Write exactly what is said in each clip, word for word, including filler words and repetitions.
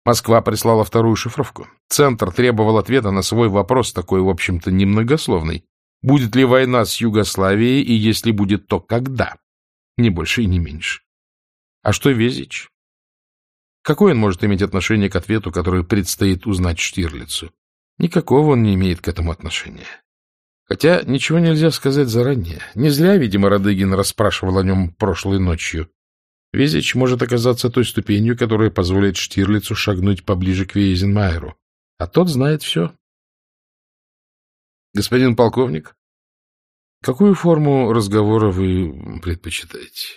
Москва прислала вторую шифровку. Центр требовал ответа на свой вопрос, такой, в общем-то, немногословный. Будет ли война с Югославией, и если будет, то когда? Ни больше и не меньше. А что Везич? Какое он может иметь отношение к ответу, который предстоит узнать Штирлицу? Никакого он не имеет к этому отношения. Хотя ничего нельзя сказать заранее. Не зря, видимо, Радыгин расспрашивал о нем прошлой ночью. Везич может оказаться той ступенью, которая позволит Штирлицу шагнуть поближе к Вейзенмайеру. А тот знает все. Господин полковник, какую форму разговора вы предпочитаете?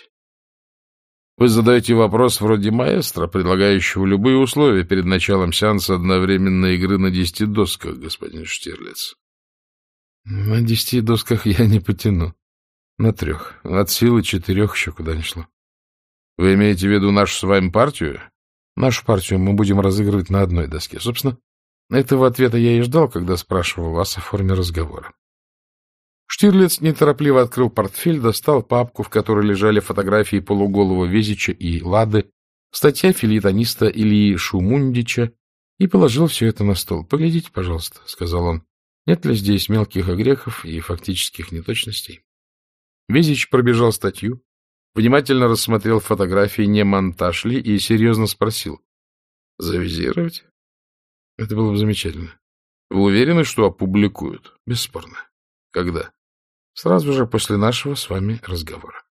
Вы задаете вопрос вроде маэстро, предлагающего любые условия перед началом сеанса одновременной игры на десяти досках, господин Штирлиц. На десяти досках я не потяну. На трех. От силы четырех еще куда ни шло. Вы имеете в виду нашу с вами партию? Нашу партию мы будем разыгрывать на одной доске. Собственно, этого ответа я и ждал, когда спрашивал вас о форме разговора. Штирлиц неторопливо открыл портфель, достал папку, в которой лежали фотографии полуголого Везича и Лады, статья фельетониста Ильи Шумундича, и положил все это на стол. — Поглядите, пожалуйста, — сказал он. — Нет ли здесь мелких огрехов и фактических неточностей? Везич пробежал статью, внимательно рассмотрел фотографии, не монтаж ли, и серьезно спросил. — Завизировать? — Это было бы замечательно. — Вы уверены, что опубликуют? — Бесспорно. — Когда? — Сразу же после нашего с вами разговора.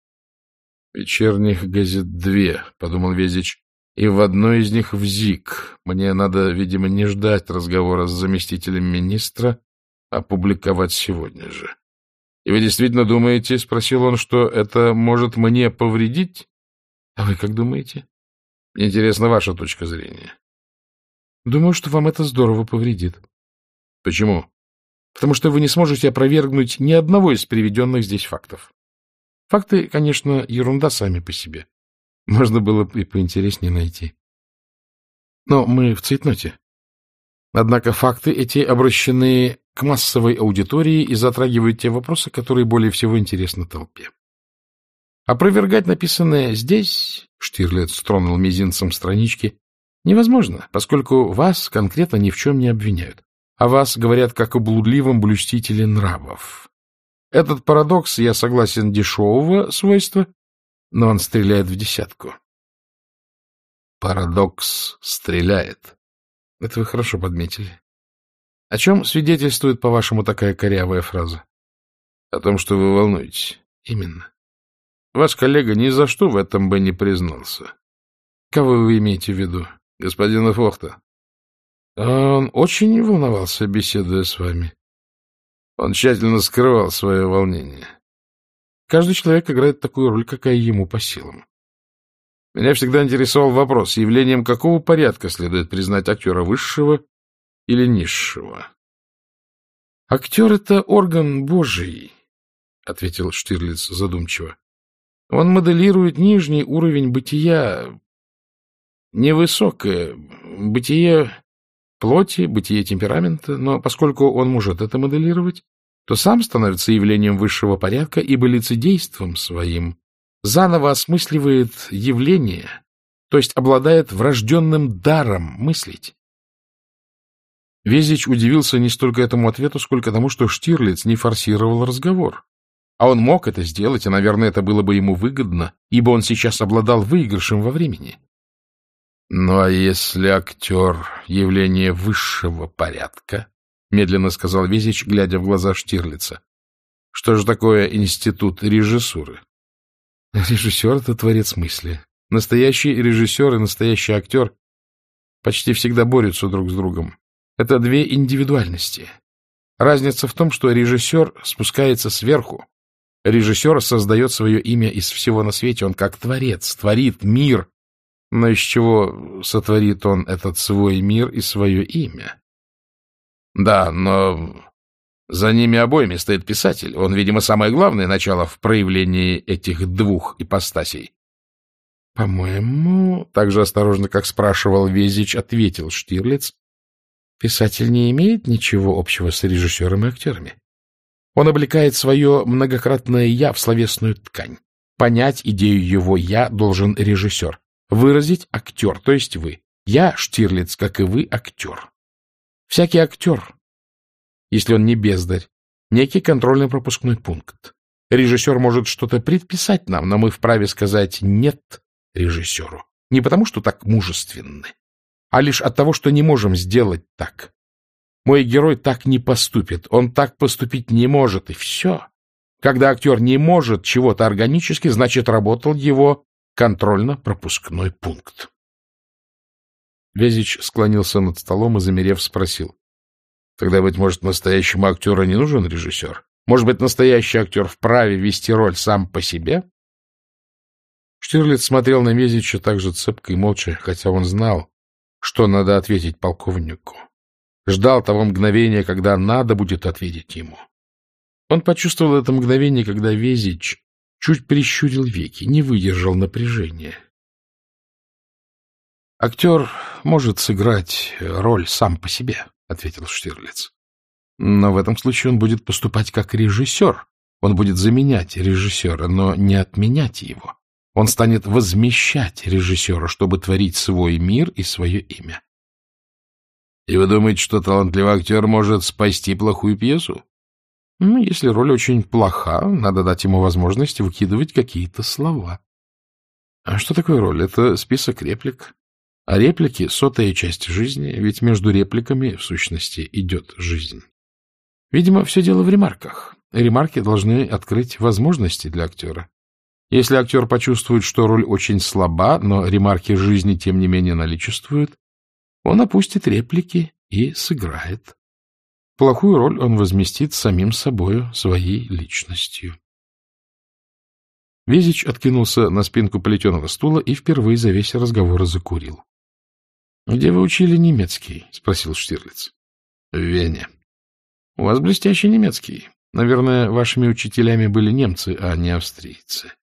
— Вечерних газет две, — подумал Везич, — и в одной из них в ЗИК. Мне надо, видимо, не ждать разговора с заместителем министра, а публиковать сегодня же. — И вы действительно думаете, — спросил он, — что это может мне повредить? — А вы как думаете? — Мне интересна ваша точка зрения. — Думаю, что вам это здорово повредит. — Почему? — Потому что вы не сможете опровергнуть ни одного из приведенных здесь фактов. Факты, конечно, ерунда сами по себе. Можно было бы и поинтереснее найти. Но мы в цейтноте. Однако факты эти обращены к массовой аудитории и затрагивают те вопросы, которые более всего интересны толпе. Опровергать написанное здесь, Штирлиц тронул мизинцем странички, невозможно, поскольку вас конкретно ни в чем не обвиняют. О вас говорят как о блудливом блюстителе нравов. Этот парадокс, я согласен, дешевого свойства, но он стреляет в десятку. Парадокс стреляет. Это вы хорошо подметили. О чем свидетельствует, по-вашему, такая корявая фраза? О том, что вы волнуетесь. Именно. Ваш коллега ни за что в этом бы не признался. Кого вы имеете в виду? Господина Фохта. Он очень волновался, беседуя с вами. Он тщательно скрывал свое волнение. Каждый человек играет такую роль, какая ему по силам. Меня всегда интересовал вопрос, явлением какого порядка следует признать актера высшего или низшего. — Актер — это орган Божий, — ответил Штирлиц задумчиво. — Он моделирует нижний уровень бытия, невысокое бытие плоти, бытие темперамента, но поскольку он может это моделировать, то сам становится явлением высшего порядка, ибо лицедейством своим заново осмысливает явление, то есть обладает врожденным даром мыслить. Везич удивился не столько этому ответу, сколько тому, что Штирлиц не форсировал разговор. А он мог это сделать, и, наверное, это было бы ему выгодно, ибо он сейчас обладал выигрышем во времени. Ну, а если актер — явление высшего порядка, — медленно сказал Везич, глядя в глаза Штирлица, — что же такое институт режиссуры? Режиссер — это творец мысли. Настоящий режиссер и настоящий актер почти всегда борются друг с другом. Это две индивидуальности. Разница в том, что режиссер спускается сверху. Режиссер создает свое имя из всего на свете. Он как творец, творит мир. Но из чего сотворит он этот свой мир и свое имя? Да, но за ними обоими стоит писатель. Он, видимо, самое главное начало в проявлении этих двух ипостасей. — По-моему, так же осторожно, как спрашивал Везич, ответил Штирлиц, писатель не имеет ничего общего с режиссером и актерами. Он облекает свое многократное «я» в словесную ткань. Понять идею его «я» должен режиссер. Выразить актер, то есть вы. Я, Штирлиц, как и вы, актер. Всякий актер, если он не бездарь, некий контрольно-пропускной пункт. Режиссер может что-то предписать нам, но мы вправе сказать «нет» режиссеру. Не потому, что так мужественны, а лишь от того, что не можем сделать так. Мой герой так не поступит, он так поступить не может, и все. Когда актер не может чего-то органически, значит, работал его контрольно-пропускной пункт. Везич склонился над столом и, замерев, спросил. Тогда, быть может, настоящему актеру не нужен режиссер? Может быть, настоящий актер вправе вести роль сам по себе? Штирлиц смотрел на Везича так же цепко и молча, хотя он знал, что надо ответить полковнику. Ждал того мгновения, когда надо будет ответить ему. Он почувствовал это мгновение, когда Везич чуть прищурил веки, не выдержал напряжения. — Актер может сыграть роль сам по себе, — ответил Штирлиц. — Но в этом случае он будет поступать как режиссер. Он будет заменять режиссера, но не отменять его. Он станет возмещать режиссера, чтобы творить свой мир и свое имя. — И вы думаете, что талантливый актер может спасти плохую пьесу? Ну, если роль очень плоха, надо дать ему возможность выкидывать какие-то слова. А что такое роль? Это список реплик. А реплики — сотая часть жизни, ведь между репликами, в сущности, идет жизнь. Видимо, все дело в ремарках. Ремарки должны открыть возможности для актера. Если актер почувствует, что роль очень слаба, но ремарки жизни, тем не менее, наличествуют, он опустит реплики и сыграет. Плохую роль он возместит самим собою, своей личностью. Везич откинулся на спинку плетеного стула и впервые за весь разговор закурил. — Где вы учили немецкий? — спросил Штирлиц. — В Вене. — У вас блестящий немецкий. Наверное, вашими учителями были немцы, а не австрийцы.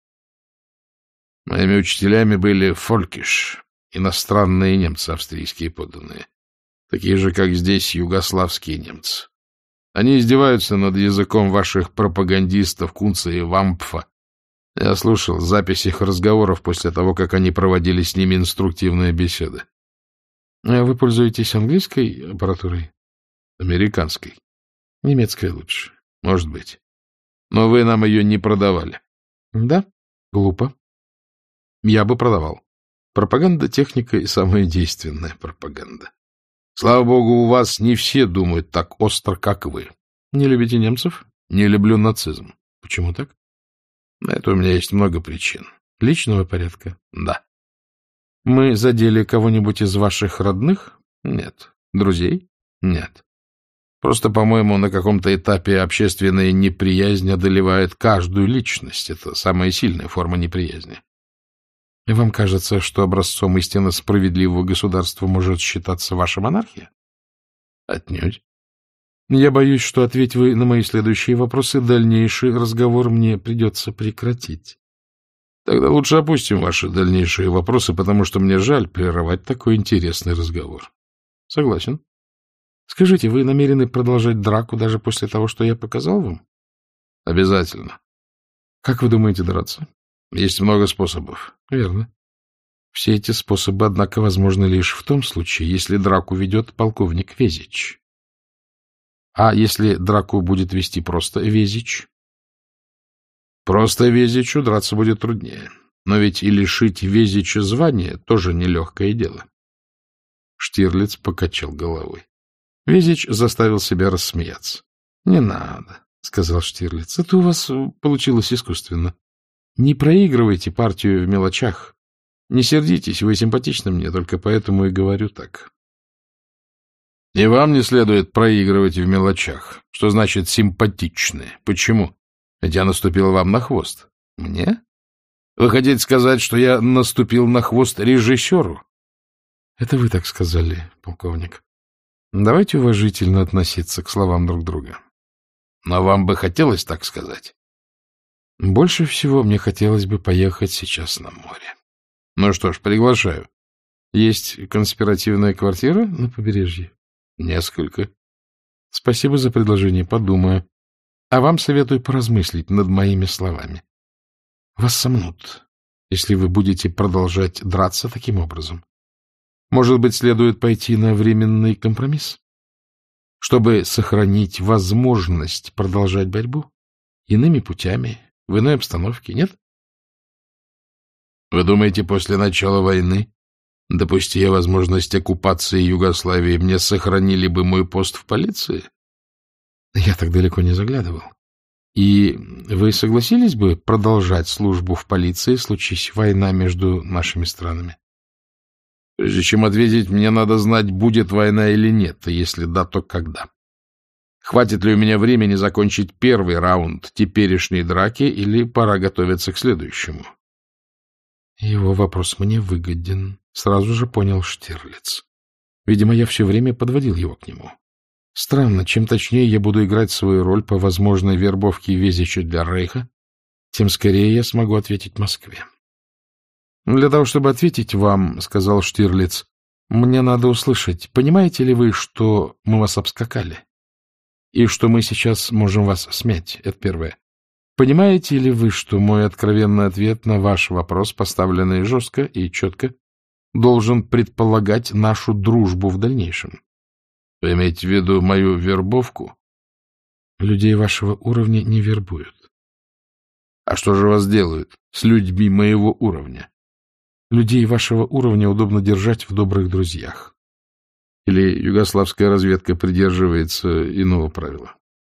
— Моими учителями были фолькиш, иностранные немцы, австрийские подданные. Такие же, как здесь, югославские немцы. Они издеваются над языком ваших пропагандистов Кунца и Вампфа. Я слушал запись их разговоров после того, как они проводили с ними инструктивные беседы. — Вы пользуетесь английской аппаратурой? — Американской. — Немецкая лучше. — Может быть. Но вы нам ее не продавали. — Да? Глупо. Я бы продавал. Пропаганда, техника и самая действенная пропаганда. Слава богу, у вас не все думают так остро, как вы. Не любите немцев? Не люблю нацизм. Почему так? На это у меня есть много причин. Личного порядка? Да. Мы задели кого-нибудь из ваших родных? Нет. Друзей? Нет. Просто, по-моему, на каком-то этапе общественная неприязнь одолевает каждую личность. Это самая сильная форма неприязни. И вам кажется, что образцом истинно справедливого государства может считаться ваша монархия? Отнюдь. Я боюсь, что, ответь вы на мои следующие вопросы, дальнейший разговор мне придется прекратить. Тогда лучше опустим ваши дальнейшие вопросы, потому что мне жаль прерывать такой интересный разговор. Согласен. Скажите, вы намерены продолжать драку даже после того, что я показал вам? Обязательно. Как вы думаете драться? Есть много способов. Верно. Все эти способы, однако, возможны лишь в том случае, если драку ведет полковник Везич. А если драку будет вести просто Везич? Просто Везичу драться будет труднее. Но ведь и лишить Везича звания тоже нелегкое дело. Штирлиц покачал головой. Везич заставил себя рассмеяться. — Не надо, — сказал Штирлиц. — Это у вас получилось искусственно. Не проигрывайте партию в мелочах. Не сердитесь, вы симпатичны мне, только поэтому и говорю так. — И вам не следует проигрывать в мелочах. Что значит симпатичны? Почему? Ведь я наступил вам на хвост. Мне? Вы хотите сказать, что я наступил на хвост режиссеру? — Это вы так сказали, полковник. Давайте уважительно относиться к словам друг друга. Но вам бы хотелось так сказать? Больше всего мне хотелось бы поехать сейчас на море. Ну что ж, приглашаю. Есть конспиративная квартира на побережье? Несколько. Спасибо за предложение, подумаю. А вам советую поразмыслить над моими словами. Вас сомнут, если вы будете продолжать драться таким образом. Может быть, следует пойти на временный компромисс, чтобы сохранить возможность продолжать борьбу иными путями, в иной обстановке, нет? Вы думаете, после начала войны, допусти я возможность оккупации Югославии, мне сохранили бы мой пост в полиции? Я так далеко не заглядывал. И вы согласились бы продолжать службу в полиции, случись война между нашими странами? Прежде чем ответить, мне надо знать, будет война или нет, и если да, то когда. Хватит ли у меня времени закончить первый раунд теперешней драки, или пора готовиться к следующему? Его вопрос мне выгоден, сразу же понял Штирлиц. Видимо, я все время подводил его к нему. Странно, чем точнее я буду играть свою роль по возможной вербовке Везича для Рейха, тем скорее я смогу ответить Москве. Для того, чтобы ответить вам, — сказал Штирлиц, — мне надо услышать, понимаете ли вы, что мы вас обскакали, и что мы сейчас можем вас смять? Это первое. Понимаете ли вы, что мой откровенный ответ на ваш вопрос, поставленный жестко и четко, должен предполагать нашу дружбу в дальнейшем? Вы имеете в виду мою вербовку? Людей вашего уровня не вербуют. А что же вас делают с людьми моего уровня? Людей вашего уровня удобно держать в добрых друзьях. Или югославская разведка придерживается иного правила?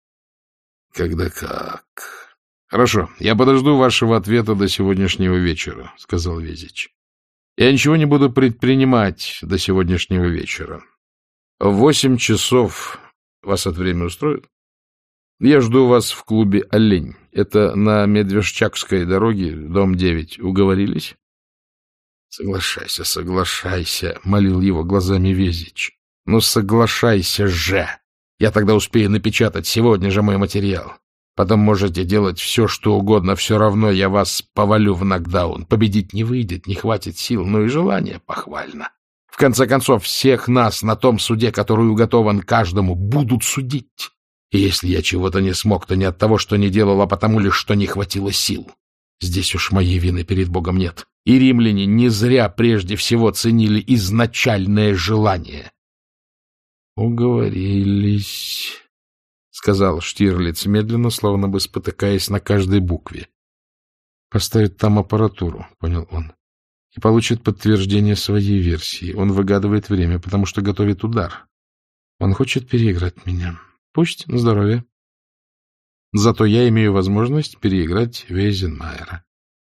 Когда как. Хорошо, я подожду вашего ответа до сегодняшнего вечера, — сказал Везич. Я ничего не буду предпринимать до сегодняшнего вечера. В восемь часов вас это время устроит? Я жду вас в клубе «Олень». Это на Медвежчакской дороге, дом девять. Уговорились? Соглашайся, соглашайся, — молил его глазами Везич. Ну, соглашайся же. Я тогда успею напечатать сегодня же мой материал. Потом можете делать все, что угодно, все равно я вас повалю в нокдаун. Победить не выйдет, не хватит сил, но и желание похвально. В конце концов, всех нас на том суде, который уготован каждому, будут судить. И если я чего-то не смог, то не от того, что не делал, а потому лишь, что не хватило сил. Здесь уж моей вины перед Богом нет. И римляне не зря прежде всего ценили изначальное желание. — Уговорились, — сказал Штирлиц медленно, словно бы спотыкаясь на каждой букве. — Поставит там аппаратуру, — понял он, — и получит подтверждение своей версии. Он выгадывает время, потому что готовит удар. Он хочет переиграть меня. Пусть, на здоровье. Зато я имею возможность переиграть Вейзенмайера.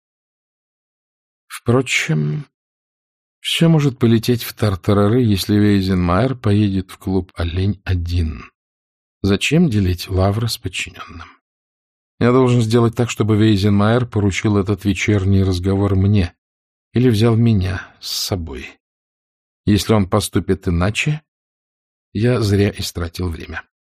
Впрочем, все может полететь в тартарары, если Вейзенмайер поедет в клуб «Олень» один. Зачем делить лавры с подчиненным? Я должен сделать так, чтобы Вейзенмайер поручил этот вечерний разговор мне или взял меня с собой. Если он поступит иначе, я зря истратил время.